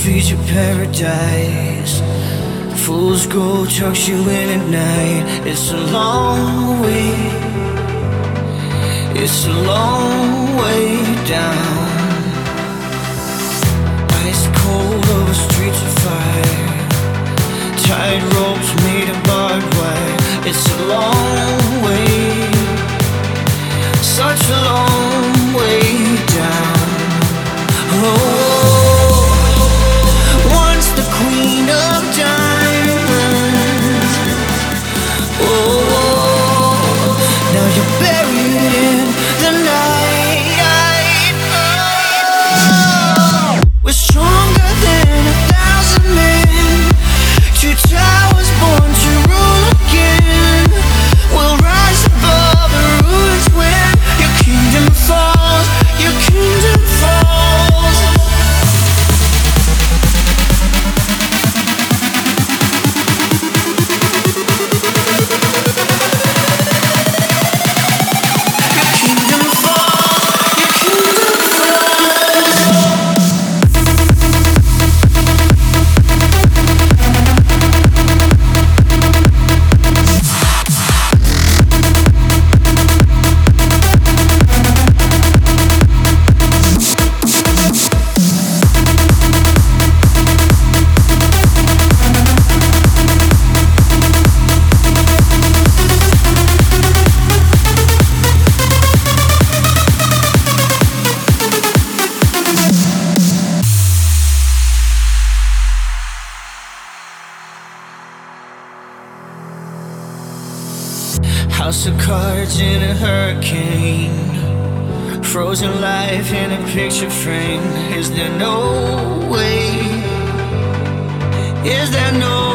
streets of paradise. Fool's gold tucks you in at night. It's a long way, it's a long way down. Ice cold over streets of fire. Tight ropes made of barbed wire. It's a long way, such a long way down. Oh, once the queen of diamonds. Oh, now you're buried in the night. Oh, we're stronger than 1,000 men. Two towers born to rule again. We'll rise above the ruins when your kingdom falls. Your kingdom falls. Your kingdom falls. Your kingdom falls. House of cards in a hurricane. Frozen life in a picture frame. Is there no way? Is there no